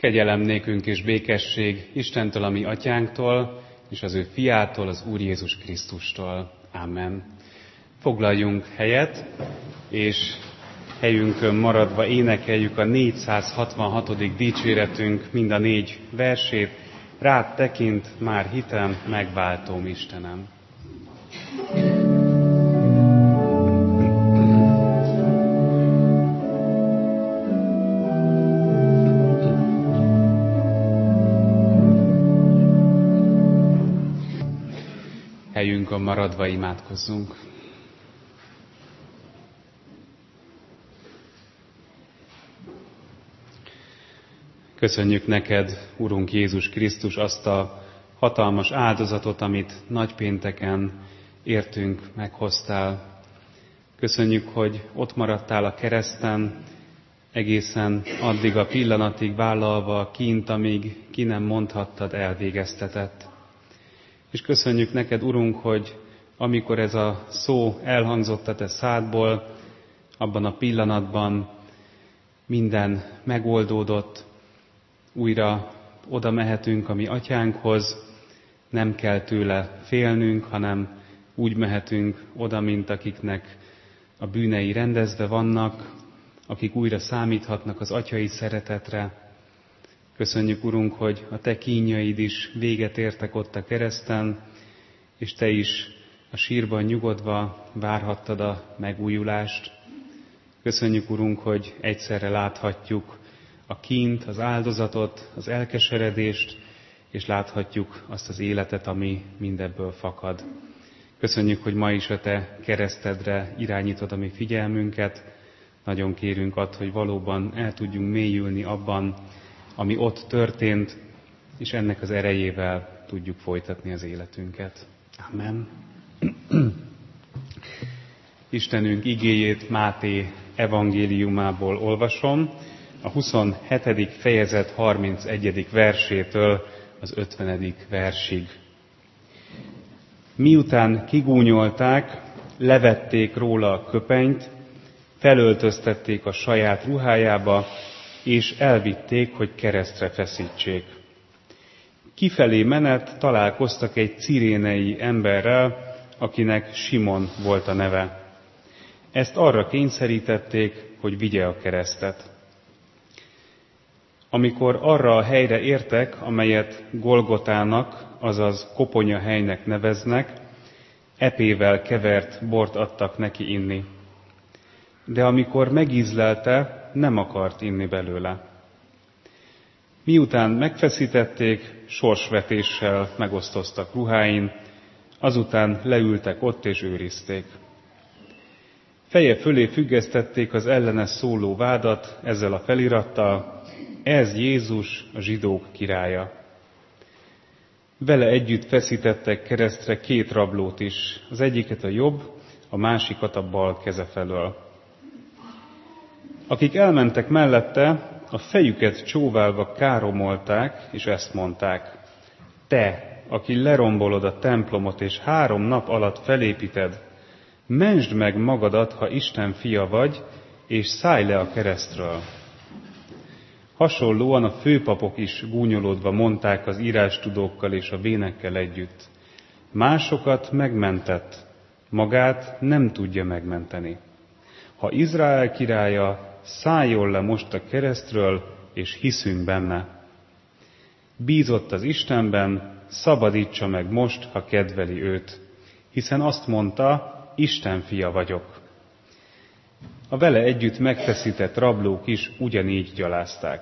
Kegyelem nékünk és békesség Istentől, a mi atyánktól, és az ő fiától, az Úr Jézus Krisztustól. Amen. Foglaljunk helyet, és helyünkön maradva énekeljük a 466. dicséretünk mind a 4 versét. Rád tekint már hitem, megváltóm Istenem. Helyünkön maradva imádkozzunk. Köszönjük neked, Urunk Jézus Krisztus, azt a hatalmas áldozatot, amit nagypénteken értünk, meghoztál. Köszönjük, hogy ott maradtál a kereszten, egészen addig a pillanatig vállalva a kínt, amíg ki nem mondhattad, elvégeztetett. És köszönjük neked, Urunk, hogy amikor ez a szó elhangzott a te szádból, abban a pillanatban minden megoldódott, újra oda mehetünk a mi atyánkhoz, nem kell tőle félnünk, hanem úgy mehetünk oda, mint akiknek a bűnei rendezve vannak, akik újra számíthatnak az atyai szeretetre. Köszönjük, Urunk, hogy a te kínjaid is véget értek ott a kereszten, és te is a sírban nyugodva várhattad a megújulást. Köszönjük, Urunk, hogy egyszerre láthatjuk a kínt, az áldozatot, az elkeseredést, és láthatjuk azt az életet, ami mindebből fakad. Köszönjük, hogy ma is a te keresztedre irányítod a mi figyelmünket. Nagyon kérünk add, hogy valóban el tudjunk mélyülni abban, ami ott történt, és ennek az erejével tudjuk folytatni az életünket. Amen. Istenünk igéjét Máté evangéliumából olvasom, a 27. fejezet 31. versétől az 50. versig. Miután kigúnyolták, levették róla a köpenyt, felöltöztették a saját ruhájába, és elvitték, hogy keresztre feszítsék. Kifelé menet találkoztak egy cirénei emberrel, akinek Simon volt a neve. Ezt arra kényszerítették, hogy vigye a keresztet. Amikor arra a helyre értek, amelyet Golgotának, azaz koponyahelynek neveznek, epével kevert bort adtak neki inni. De amikor megízlelte, nem akart inni belőle. Miután megfeszítették, sorsvetéssel megosztoztak ruháin, azután leültek ott és őrizték. Feje fölé függesztették az ellene szóló vádat ezzel a felirattal: ez Jézus, a zsidók királya. Vele együtt feszítettek keresztre 2 rablót is, az egyiket a jobb, a másikat a bal keze felől. Akik elmentek mellette, a fejüket csóválva káromolták, és ezt mondták: te, aki lerombolod a templomot, és 3 nap alatt felépíted, mentsd meg magadat, ha Isten fia vagy, és szállj le a keresztről. Hasonlóan a főpapok is gúnyolódva mondták az írástudókkal és a vénekkel együtt: másokat megmentett, magát nem tudja megmenteni. Ha Izrael királya, szálljon le most a keresztről, és hiszünk benne. Bízott az Istenben, szabadítsa meg most, ha kedveli őt, hiszen azt mondta: Isten fia vagyok. A vele együtt megfeszített rablók is ugyanígy gyalázták.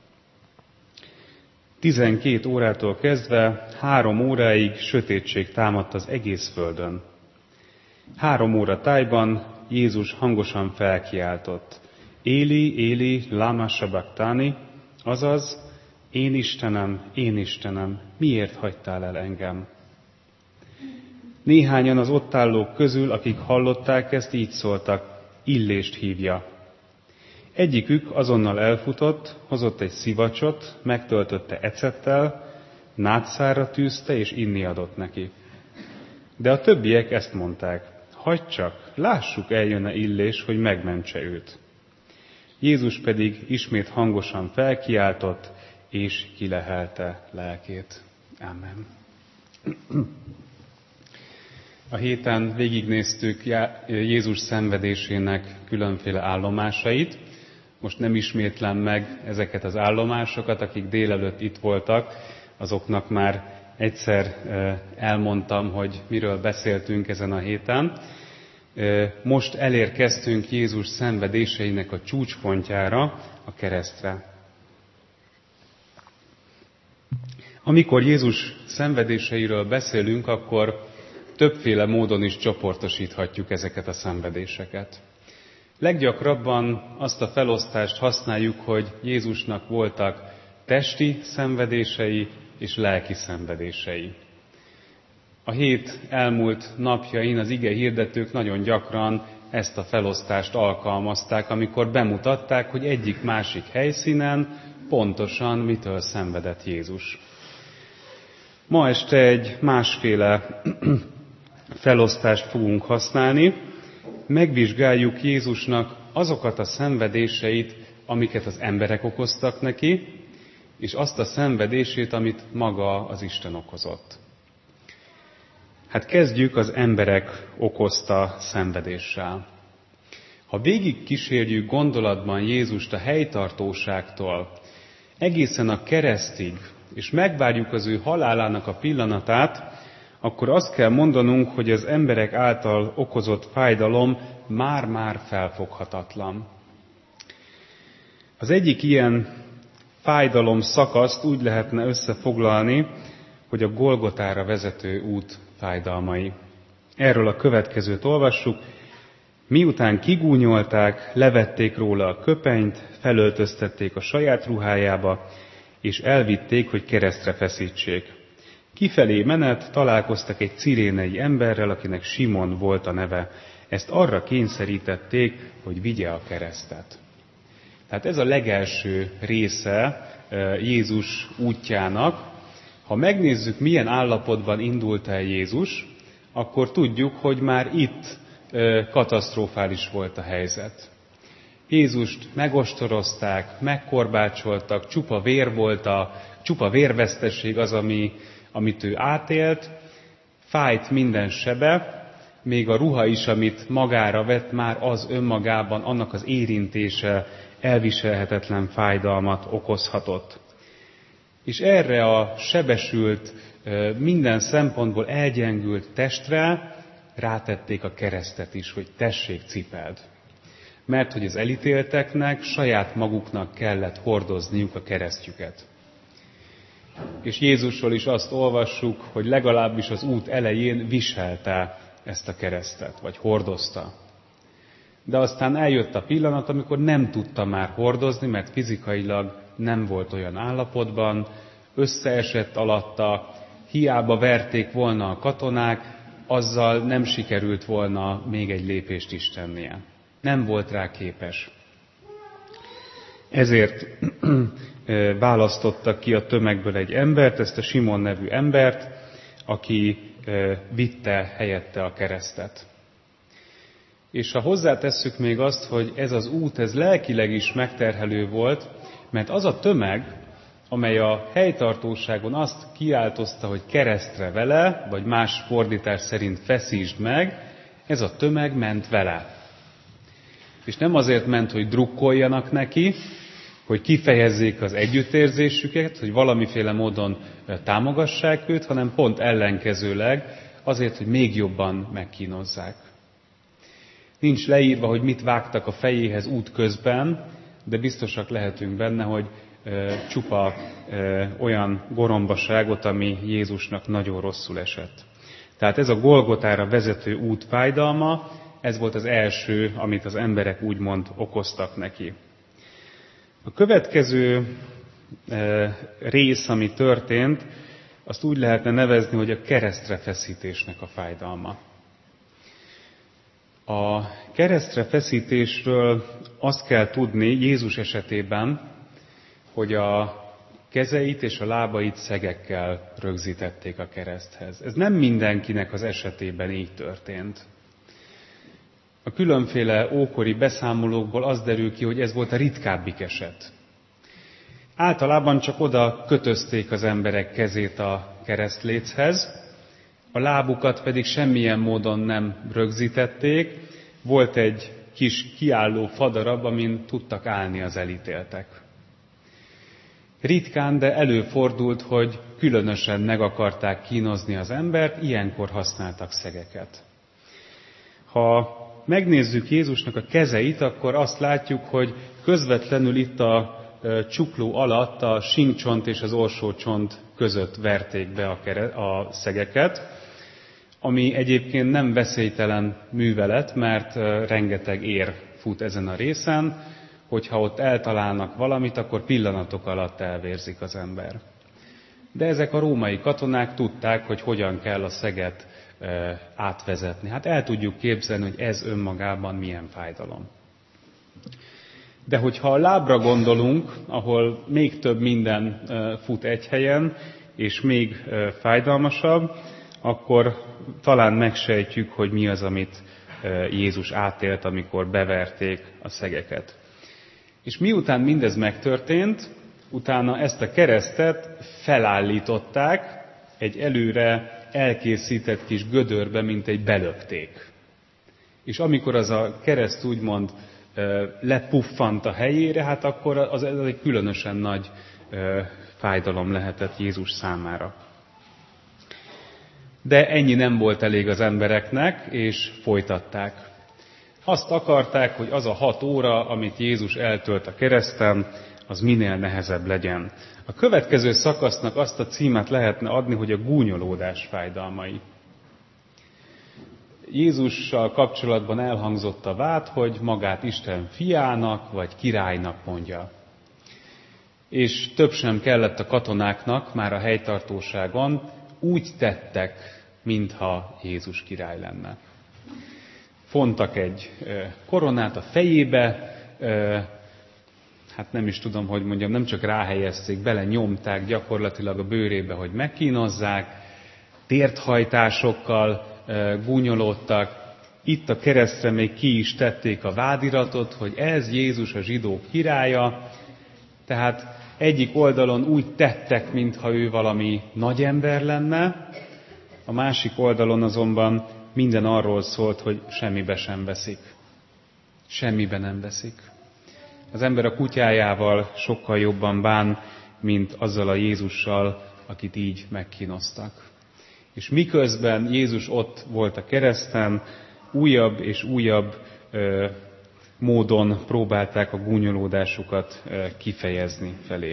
12 órától kezdve 3 óráig sötétség támadt az egész földön. 3 óra tájban Jézus hangosan felkiáltott: Éli, Éli, lama sabachthani, azaz: én Istenem, miért hagytál el engem? Néhányan az ott állók közül, akik hallották ezt, így szóltak: Illést hívja. Egyikük azonnal elfutott, hozott egy szivacsot, megtöltötte ecettel, nátszárra tűzte és inni adott neki. De a többiek ezt mondták: hagyd csak, lássuk, eljön-e Illés, hogy megmentse őt. Jézus pedig ismét hangosan felkiáltott: és kilehelte lelkét. Amen. A héten végignéztük Jézus szenvedésének különféle állomásait. Most nem ismétlem meg ezeket az állomásokat, akik délelőtt itt voltak, azoknak már egyszer elmondtam, hogy miről beszéltünk ezen a héten. Most elérkeztünk Jézus szenvedéseinek a csúcspontjára, a keresztre. Amikor Jézus szenvedéseiről beszélünk, akkor többféle módon is csoportosíthatjuk ezeket a szenvedéseket. Leggyakrabban azt a felosztást használjuk, hogy Jézusnak voltak testi szenvedései és lelki szenvedései. A hét elmúlt napjain az ige hirdetők nagyon gyakran ezt a felosztást alkalmazták, amikor bemutatták, hogy egyik-másik helyszínen pontosan mitől szenvedett Jézus. Ma este egy másféle felosztást fogunk használni. Megvizsgáljuk Jézusnak azokat a szenvedéseit, amiket az emberek okoztak neki, és azt a szenvedését, amit maga az Isten okozott. Hát kezdjük az emberek okozta szenvedéssel. Ha végig kísérjük gondolatban Jézust a helytartóságtól egészen a keresztig, és megvárjuk az ő halálának a pillanatát, akkor azt kell mondanunk, hogy az emberek által okozott fájdalom már-már felfoghatatlan. Az egyik ilyen fájdalom szakaszt úgy lehetne összefoglalni, hogy a Golgotára vezető út fájdalmai. Erről a következőt olvassuk. Miután kigúnyolták, levették róla a köpenyt, felöltöztették a saját ruhájába, és elvitték, hogy keresztre feszítsék. Kifelé menet találkoztak egy cirénei emberrel, akinek Simon volt a neve. Ezt arra kényszerítették, hogy vigye a keresztet. Tehát ez a legelső része Jézus útjának. Ha megnézzük, milyen állapotban indult el Jézus, akkor tudjuk, hogy már itt katasztrofális volt a helyzet. Jézust megostorozták, megkorbácsoltak, csupa vér volt, csupa vérvesztesség az, amit ő átélt, fájt minden sebe, még a ruha is, amit magára vett, már az önmagában, annak az érintése elviselhetetlen fájdalmat okozhatott. És erre a sebesült, minden szempontból elgyengült testre rátették a keresztet is, hogy tessék, cipeld. Mert hogy az elítélteknek saját maguknak kellett hordozniuk a keresztjüket. És Jézusról is azt olvassuk, hogy legalábbis az út elején viselte ezt a keresztet, vagy hordozta. De aztán eljött a pillanat, amikor nem tudta már hordozni, mert fizikailag nem volt olyan állapotban, összeesett alatta, hiába verték volna a katonák, azzal nem sikerült volna még egy lépést is tennie. Nem volt rá képes. Ezért választottak ki a tömegből egy embert, ezt a Simon nevű embert, aki vitte helyette a keresztet. És ha hozzátesszük még azt, hogy ez az út, ez lelkileg is megterhelő volt, mert az a tömeg, amely a helytartóságon azt kiáltozta, hogy keresztre vele, vagy más fordítás szerint feszítsd meg, ez a tömeg ment vele. És nem azért ment, hogy drukkoljanak neki, hogy kifejezzék az együttérzésüket, hogy valamiféle módon támogassák őt, hanem pont ellenkezőleg azért, hogy még jobban megkínozzák. Nincs leírva, hogy mit vágtak a fejéhez út közben, de biztosak lehetünk benne, hogy csupa olyan gorombaságot, ami Jézusnak nagyon rosszul esett. Tehát ez a Golgotára vezető út fájdalma, ez volt az első, amit az emberek úgymond okoztak neki. A következő rész, ami történt, azt úgy lehetne nevezni, hogy a keresztre feszítésnek a fájdalma. A keresztre feszítésről azt kell tudni Jézus esetében, hogy a kezeit és a lábait szegekkel rögzítették a kereszthez. Ez nem mindenkinek az esetében így történt. A különféle ókori beszámolókból az derül ki, hogy ez volt a ritkábbik eset. Általában csak oda kötözték az emberek kezét a keresztléchez, a lábukat pedig semmilyen módon nem rögzítették, volt egy kis kiálló fadarab, amin tudtak állni az elítéltek. Ritkán, de előfordult, hogy különösen meg akarták kínozni az embert, ilyenkor használtak szegeket. Ha megnézzük Jézusnak a kezeit, akkor azt látjuk, hogy közvetlenül itt a csukló alatt a sínkcsont és az orsócsont között verték be a szegeket, ami egyébként nem veszélytelen művelet, mert rengeteg ér fut ezen a részen, hogyha ott eltalálnak valamit, akkor pillanatok alatt elvérzik az ember. De ezek a római katonák tudták, hogy hogyan kell a szeget átvezetni. Hát el tudjuk képzelni, hogy ez önmagában milyen fájdalom. De hogyha a lábra gondolunk, ahol még több minden fut egy helyen, és még fájdalmasabb, akkor talán megsejtjük, hogy mi az, amit Jézus átélt, amikor beverték a szegeket. És miután mindez megtörtént, utána ezt a keresztet felállították egy előre elkészített kis gödörbe, mint egy belökték. És amikor az a kereszt úgymond lepuffant a helyére, hát akkor ez egy különösen nagy fájdalom lehetett Jézus számára. De ennyi nem volt elég az embereknek, és folytatták. Azt akarták, hogy az a 6 óra, amit Jézus eltölt a kereszten, az minél nehezebb legyen. A következő szakasznak azt a címet lehetne adni, hogy a gúnyolódás fájdalmai. Jézussal kapcsolatban elhangzott a vád, hogy magát Isten fiának vagy királynak mondja. És több sem kellett a katonáknak már a helytartóságon, úgy tettek, mintha Jézus király lenne. Fontak egy koronát a fejébe, hát nem is tudom, hogy mondjam, nem csak ráhelyezték, bele nyomták gyakorlatilag a bőrébe, hogy megkínozzák, térthajtásokkal gúnyolódtak. Itt a keresztre még ki is tették a vádiratot, hogy ez Jézus a zsidók királya. Tehát egyik oldalon úgy tettek, mintha ő valami nagy ember lenne, a másik oldalon azonban minden arról szólt, hogy semmibe sem veszik. Semmibe nem veszik. Az ember a kutyájával sokkal jobban bán, mint azzal a Jézussal, akit így megkínoztak. És miközben Jézus ott volt a kereszten, újabb és újabb módon próbálták a gúnyolódásukat kifejezni felé.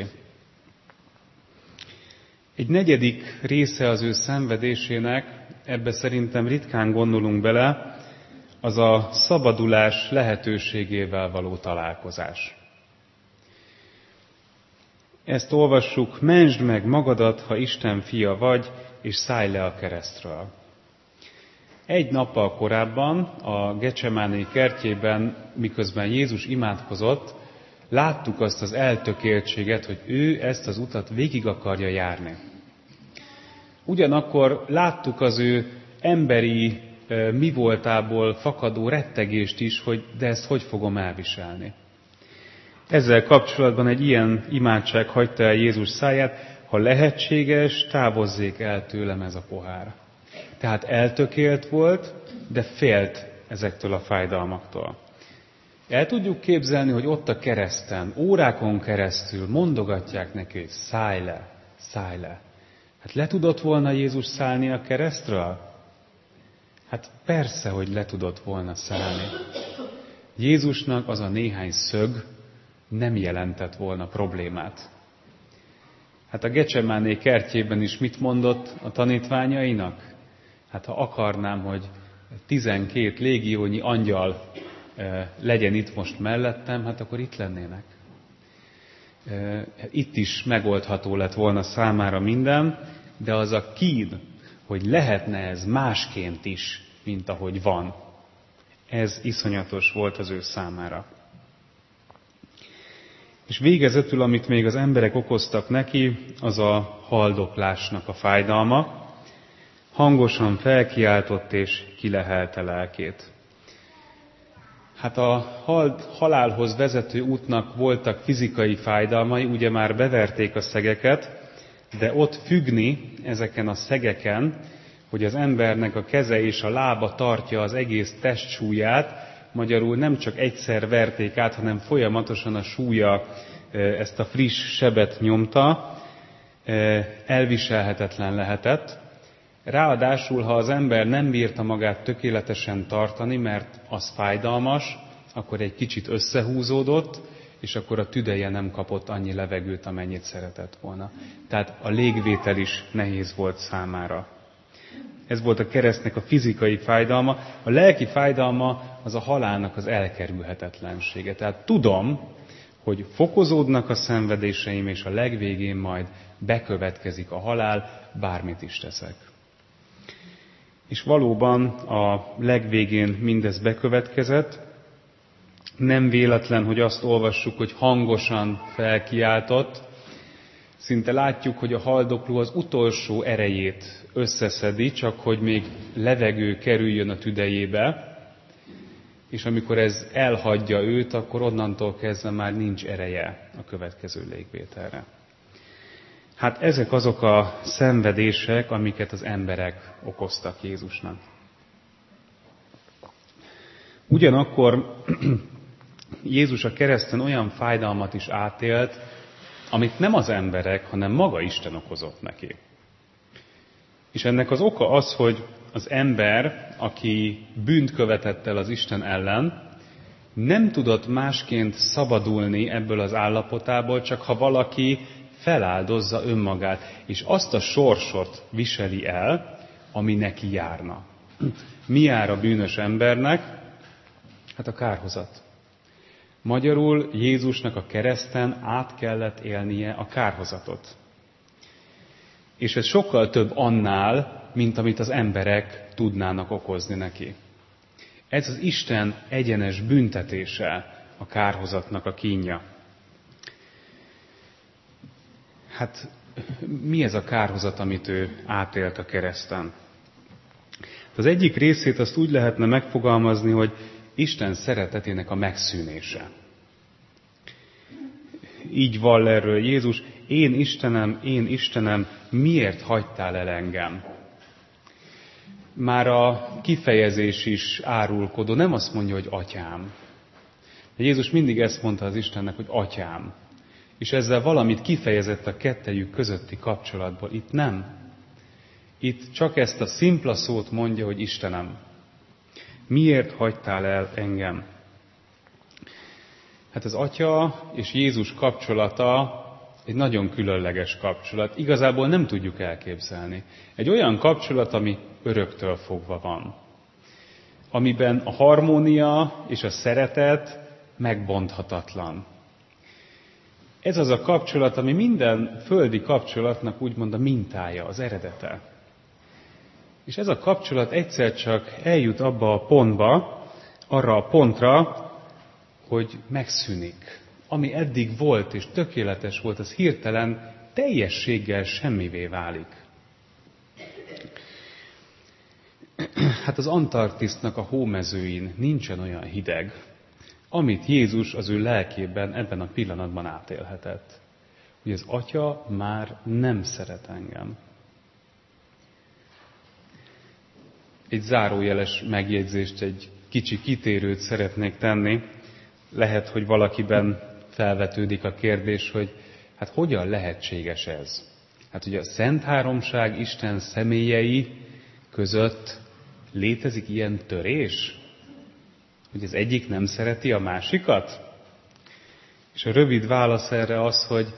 Egy negyedik része az ő szenvedésének, ebbe szerintem ritkán gondolunk bele, az a szabadulás lehetőségével való találkozás. Ezt olvassuk, mentsd meg magadat, ha Isten fia vagy, és szállj le a keresztről. Egy nappal korábban a Gecsemáné kertjében, miközben Jézus imádkozott, láttuk azt az eltökéltséget, hogy ő ezt az utat végig akarja járni. Ugyanakkor láttuk az ő emberi mi voltából fakadó rettegést is, hogy de ezt hogy fogom elviselni. Ezzel kapcsolatban egy ilyen imádság hagyta el Jézus száját, ha lehetséges, távozzék el tőlem ez a pohár. Tehát eltökélt volt, de félt ezektől a fájdalmaktól. El tudjuk képzelni, hogy ott a kereszten, órákon keresztül mondogatják neki, hogy szállj le, szállj le. Hát le tudott volna Jézus szállni a keresztről? Hát persze, hogy le tudott volna szállni. Jézusnak az a néhány szög nem jelentett volna problémát. Hát a Gecsemáné kertjében is mit mondott a tanítványainak? Hát ha akarnám, hogy 12 légiónyi angyal legyen itt most mellettem, hát akkor itt lennének. Itt is megoldható lett volna számára minden, de az a kín, hogy lehetne ez másként is, mint ahogy van. Ez iszonyatos volt az ő számára. És végezetül, amit még az emberek okoztak neki, az a haldoklásnak a fájdalma. Hangosan felkiáltott és kilehelte lelkét. Hát a halálhoz vezető útnak voltak fizikai fájdalmai, ugye már beverték a szegeket, de ott függni ezeken a szegeken, hogy az embernek a keze és a lába tartja az egész testsúlyát, magyarul nem csak egyszer verték át, hanem folyamatosan a súlya ezt a friss sebet nyomta, elviselhetetlen lehetett. Ráadásul, ha az ember nem bírta magát tökéletesen tartani, mert az fájdalmas, akkor egy kicsit összehúzódott, és akkor a tüdeje nem kapott annyi levegőt, amennyit szeretett volna. Tehát a légvétel is nehéz volt számára. Ez volt a keresztnek a fizikai fájdalma. A lelki fájdalma az a halálnak az elkerülhetetlensége. Tehát tudom, hogy fokozódnak a szenvedéseim, és a legvégén majd bekövetkezik a halál, bármit is teszek. És valóban a legvégén mindez bekövetkezett. Nem véletlen, hogy azt olvassuk, hogy hangosan felkiáltott. Szinte látjuk, hogy a haldokló az utolsó erejét összeszedi, csak hogy még levegő kerüljön a tüdejébe, és amikor ez elhagyja őt, akkor onnantól kezdve már nincs ereje a következő légvételre. Hát ezek azok a szenvedések, amiket az emberek okoztak Jézusnak. Ugyanakkor Jézus a kereszten olyan fájdalmat is átélt, amit nem az emberek, hanem maga Isten okozott neki. És ennek az oka az, hogy az ember, aki bűnt követett el az Isten ellen, nem tudott másként szabadulni ebből az állapotából, csak ha valaki feláldozza önmagát, és azt a sorsot viseli el, ami neki járna. Mi jár a bűnös embernek? Hát a kárhozat. Magyarul Jézusnak a kereszten át kellett élnie a kárhozatot. És ez sokkal több annál, mint amit az emberek tudnának okozni neki. Ez az Isten egyenes büntetése a kárhozatnak a kínja. Hát mi ez a kárhozat, amit ő átélt a kereszten? Az egyik részét azt úgy lehetne megfogalmazni, hogy Isten szeretetének a megszűnése. Így vall erről Jézus: én Istenem, miért hagytál el engem? Már a kifejezés is árulkodó, nem azt mondja, hogy atyám. De Jézus mindig ezt mondta az Istennek, hogy atyám. És ezzel valamit kifejezett a kettejük közötti kapcsolatból. Itt nem. Itt csak ezt a szimpla szót mondja, hogy Istenem. Miért hagytál el engem? Hát az Atya és Jézus kapcsolata egy nagyon különleges kapcsolat. Igazából nem tudjuk elképzelni. Egy olyan kapcsolat, ami öröktől fogva van. Amiben a harmónia és a szeretet megbonthatatlan. Ez az a kapcsolat, ami minden földi kapcsolatnak úgymond a mintája, az eredete. És ez a kapcsolat egyszer csak eljut abba a pontba, arra a pontra, hogy megszűnik. Ami eddig volt és tökéletes volt, az hirtelen teljességgel semmivé válik. Hát az Antarktisznak a hómezőin nincsen olyan hideg, amit Jézus az ő lelkében ebben a pillanatban átélhetett. Hogy az Atya már nem szeret engem. Egy zárójeles megjegyzést, egy kicsi kitérőt szeretnék tenni. Lehet, hogy valakiben felvetődik a kérdés, hogy hát hogyan lehetséges ez? Hát ugye a Szent Háromság Isten személyei között létezik ilyen törés? Hogy az egyik nem szereti a másikat? És a rövid válasz erre az, hogy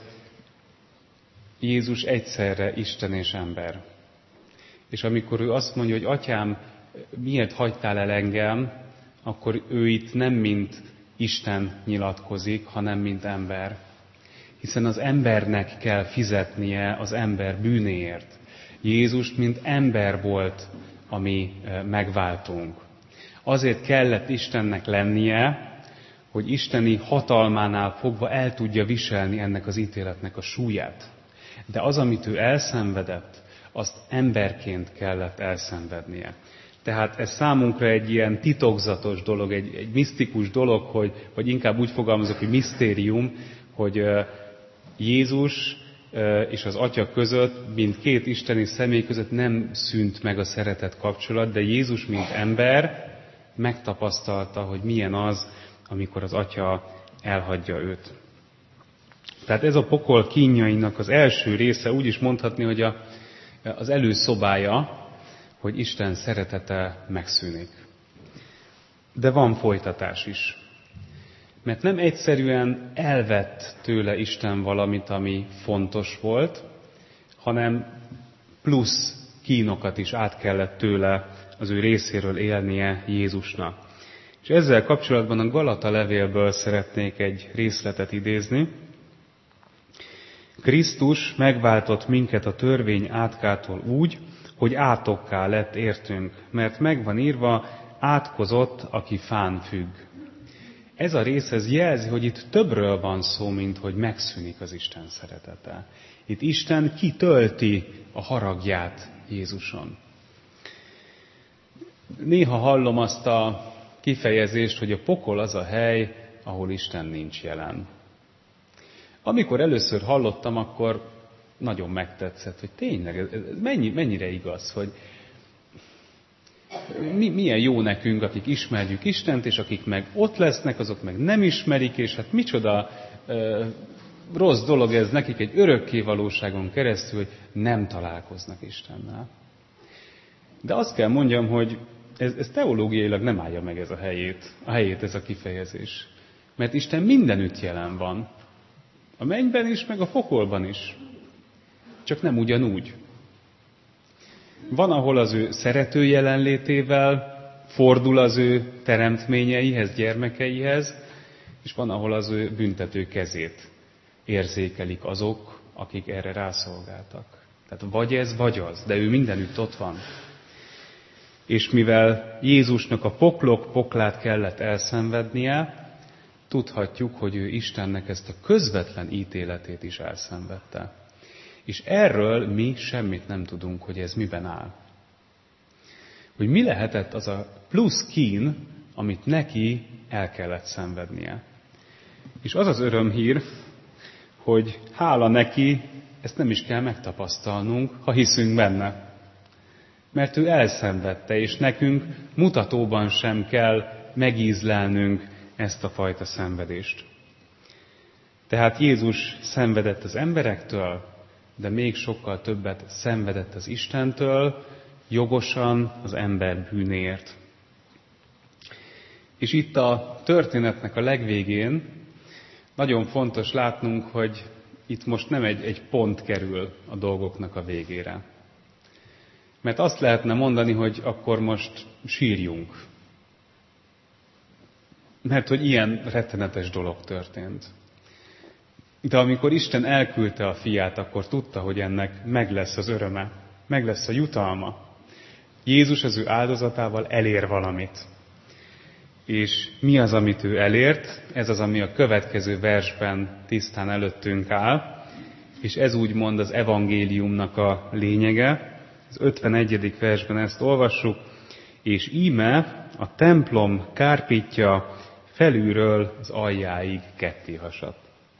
Jézus egyszerre Isten és ember. És amikor ő azt mondja, hogy Atyám, miért hagytál el engem, akkor ő itt nem mint Isten nyilatkozik, hanem mint ember. Hiszen az embernek kell fizetnie az ember bűnéért. Jézus, mint ember volt a mi megváltunk. Azért kellett Istennek lennie, hogy isteni hatalmánál fogva el tudja viselni ennek az ítéletnek a súlyát. De az, amit ő elszenvedett, azt emberként kellett elszenvednie. Tehát ez számunkra egy ilyen titokzatos dolog, egy misztikus dolog, vagy inkább úgy fogalmazok, hogy misztérium, hogy Jézus és az Atya között, mint két isteni személy között nem szűnt meg a szeretet kapcsolat, de Jézus, mint ember, megtapasztalta, hogy milyen az, amikor az Atya elhagyja őt. Tehát ez a pokol kínjainak az első része, úgy is mondhatni, hogy az előszobája, hogy Isten szeretete megszűnik. De van folytatás is. Mert nem egyszerűen elvett tőle Isten valamit, ami fontos volt, hanem plusz kínokat is át kellett tőle az ő részéről élnie Jézusnak. És ezzel kapcsolatban a Galata levélből szeretnék egy részletet idézni. Krisztus megváltott minket a törvény átkától úgy, hogy átokká lett értünk, mert megvan írva, átkozott, aki fán függ. Ez a rész ez jelzi, hogy itt többről van szó, mint hogy megszűnik az Isten szeretete. Itt Isten kitölti a haragját Jézuson. Néha hallom azt a kifejezést, hogy a pokol az a hely, ahol Isten nincs jelen. Amikor először hallottam, akkor nagyon megtetszett, hogy tényleg, ez mennyire igaz, hogy milyen jó nekünk, akik ismerjük Istent, és akik meg ott lesznek, azok meg nem ismerik, és hát micsoda rossz dolog ez nekik egy örökké valóságon keresztül, hogy nem találkoznak Istennel. De azt kell mondjam, hogy ez teológiailag nem állja meg ez a helyét ez a kifejezés. Mert Isten mindenütt jelen van. A mennyben is, meg a pokolban is. Csak nem ugyanúgy. Van, ahol az ő szerető jelenlétével fordul az ő teremtményeihez, gyermekeihez, és van, ahol az ő büntető kezét érzékelik azok, akik erre rászolgáltak. Tehát vagy ez, vagy az, de ő mindenütt ott van. És mivel Jézusnak a poklok poklát kellett elszenvednie, tudhatjuk, hogy ő Istennek ezt a közvetlen ítéletét is elszenvedte. És erről mi semmit nem tudunk, hogy ez miben áll. Hogy mi lehetett az a plusz kín, amit neki el kellett szenvednie. És az az örömhír, hogy hála neki, ezt nem is kell megtapasztalnunk, ha hiszünk benne. Mert ő elszenvedte, és nekünk mutatóban sem kell megízlelnünk ezt a fajta szenvedést. Tehát Jézus szenvedett az emberektől, de még sokkal többet szenvedett az Istentől, jogosan az ember bűnéért. És itt a történetnek a legvégén nagyon fontos látnunk, hogy itt most nem egy pont kerül a dolgoknak a végére. Mert azt lehetne mondani, hogy akkor most sírjunk. Mert hogy ilyen rettenetes dolog történt. De amikor Isten elküldte a fiát, akkor tudta, hogy ennek meg lesz az öröme, meg lesz a jutalma. Jézus az ő áldozatával elér valamit. És mi az, amit ő elért? Ez az, ami a következő versben tisztán előttünk áll, és ez úgymond az evangéliumnak a lényege. Az 51. versben ezt olvassuk, és íme a templom kárpitja felülről az aljáig ketté hasadt.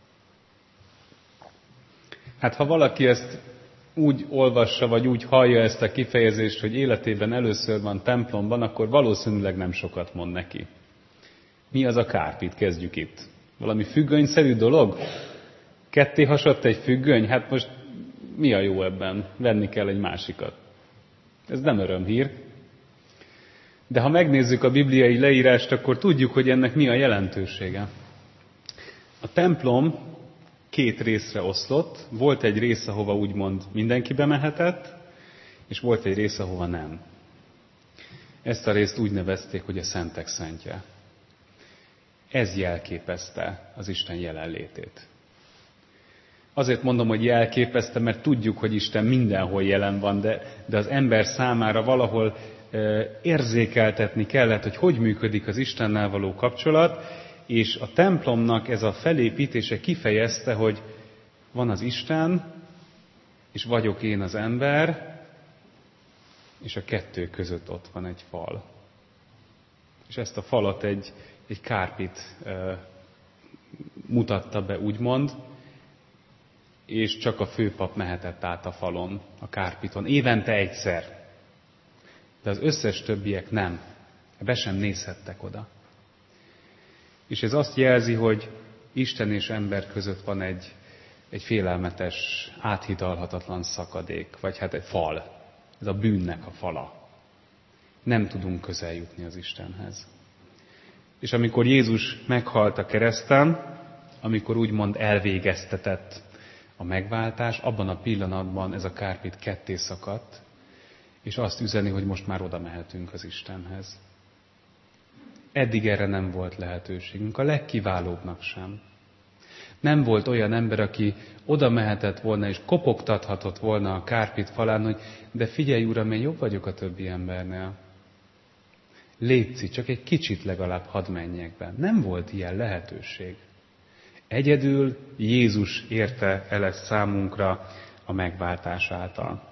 Hát ha valaki ezt úgy olvassa, vagy úgy hallja ezt a kifejezést, hogy életében először van templomban, akkor valószínűleg nem sokat mond neki. Mi az a kárpit? Kezdjük itt. Valami függönyszerű dolog? Ketté hasadt egy függöny? Hát most mi a jó ebben? Venni kell egy másikat. Ez nem örömhír. De ha megnézzük a bibliai leírást, akkor tudjuk, hogy ennek mi a jelentősége. A templom 2 részre oszlott. Volt egy rész, ahova úgymond mindenki bemehetett, és volt egy rész, ahova nem. Ezt a részt úgy nevezték, hogy a Szentek Szentje. Ez jelképezte az Isten jelenlétét. Azért mondom, hogy jelképezte, mert tudjuk, hogy Isten mindenhol jelen van, de az ember számára valahol érzékeltetni kellett, hogy működik az Istennel való kapcsolat, és a templomnak ez a felépítése kifejezte, hogy van az Isten, és vagyok én az ember, és a kettő között ott van egy fal. És ezt a falat egy kárpit mutatta be, úgymond, és csak a főpap mehetett át a falon, a kárpiton. Évente egyszer. De az összes többiek nem. Be sem nézhettek oda. És ez azt jelzi, hogy Isten és ember között van egy félelmetes, áthidalhatatlan szakadék, vagy hát egy fal. Ez a bűnnek a fala. Nem tudunk közel jutni az Istenhez. És amikor Jézus meghalt a kereszten, amikor úgymond elvégeztetett a megváltás, abban a pillanatban ez a kárpit ketté szakadt, és azt üzeni, hogy most már oda mehetünk az Istenhez. Eddig erre nem volt lehetőségünk, a legkiválóbbnak sem. Nem volt olyan ember, aki oda mehetett volna és kopogtathatott volna a kárpit falán, hogy de figyelj, Uram, én jobb vagyok a többi embernél. Létszi, csak egy kicsit legalább hadd menjek be. Nem volt ilyen lehetőség. Egyedül Jézus érte el ezt számunkra a megváltás által.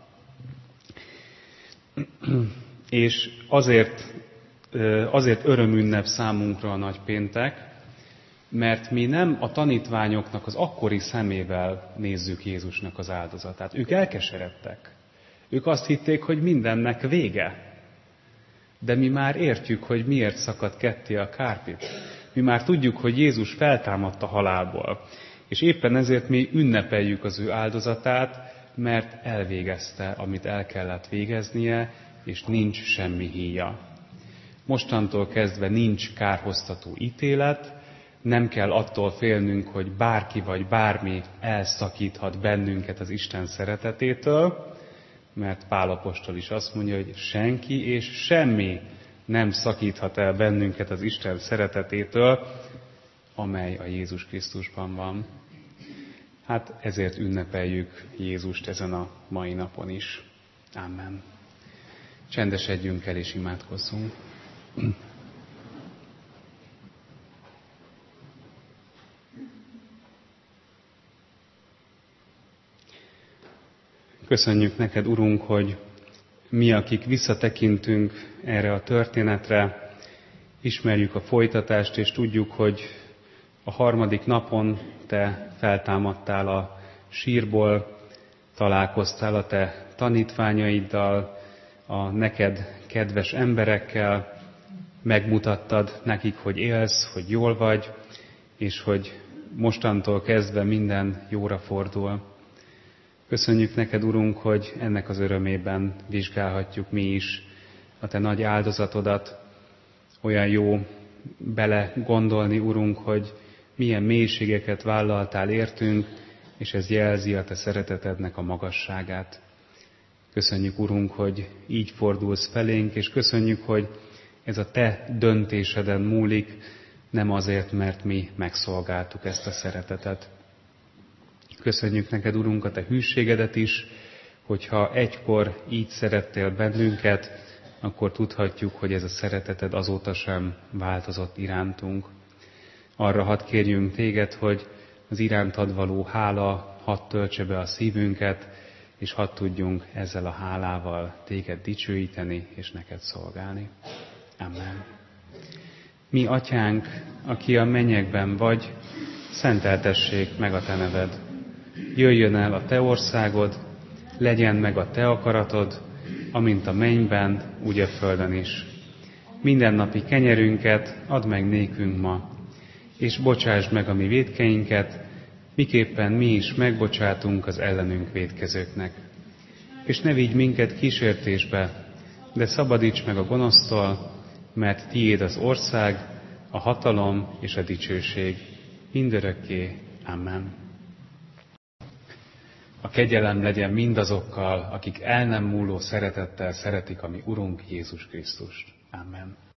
És azért örömünnep számunkra a nagypéntek, mert mi nem a tanítványoknak az akkori szemével nézzük Jézusnak az áldozatát. Ők elkeseredtek. Ők azt hitték, hogy mindennek vége. De mi már értjük, hogy miért szakadt ketté a kárpit. Mi már tudjuk, hogy Jézus feltámadt a halálból. És éppen ezért mi ünnepeljük az ő áldozatát, mert elvégezte, amit el kellett végeznie, és nincs semmi híja. Mostantól kezdve nincs kárhoztató ítélet, nem kell attól félnünk, hogy bárki vagy bármi elszakíthat bennünket az Isten szeretetétől, mert Pál apostol is azt mondja, hogy senki és semmi nem szakíthat el bennünket az Isten szeretetétől, amely a Jézus Krisztusban van. Hát ezért ünnepeljük Jézust ezen a mai napon is. Amen. Csendesedjünk el és imádkozzunk. Köszönjük neked, Urunk, hogy mi, akik visszatekintünk erre a történetre, ismerjük a folytatást, és tudjuk, hogy a harmadik napon te feltámadtál a sírból, találkoztál a te tanítványaiddal, a neked kedves emberekkel, megmutattad nekik, hogy élsz, hogy jól vagy, és hogy mostantól kezdve minden jóra fordul. Köszönjük neked, Urunk, hogy ennek az örömében vizsgálhatjuk mi is a te nagy áldozatodat. Olyan jó bele gondolni, Urunk, hogy milyen mélységeket vállaltál értünk, és ez jelzi a te szeretetednek a magasságát. Köszönjük, Urunk, hogy így fordulsz felénk, és köszönjük, hogy ez a te döntéseden múlik, nem azért, mert mi megszolgáltuk ezt a szeretetet. Köszönjük neked, Urunk, a te hűségedet is, hogyha egykor így szerettél bennünket, akkor tudhatjuk, hogy ez a szereteted azóta sem változott irántunk. Arra hadd kérjünk téged, hogy az irántad való hála hadd töltse be a szívünket, és hadd tudjunk ezzel a hálával téged dicsőíteni és neked szolgálni. Amen. Mi, Atyánk, aki a mennyekben vagy, szenteltessék meg a te neved. Jöjjön el a te országod, legyen meg a te akaratod, amint a mennyben, úgy a földön is. Mindennapi kenyerünket add meg nékünk ma, és bocsásd meg a mi vétkeinket, miképpen mi is megbocsátunk az ellenünk vétkezőknek. És ne vigy minket kísértésbe, de szabadíts meg a gonosztól, mert tiéd az ország, a hatalom és a dicsőség mindörökké. Amen. A kegyelem legyen mindazokkal, akik el nem múló szeretettel szeretik a mi Urunk Jézus Krisztust. Amen.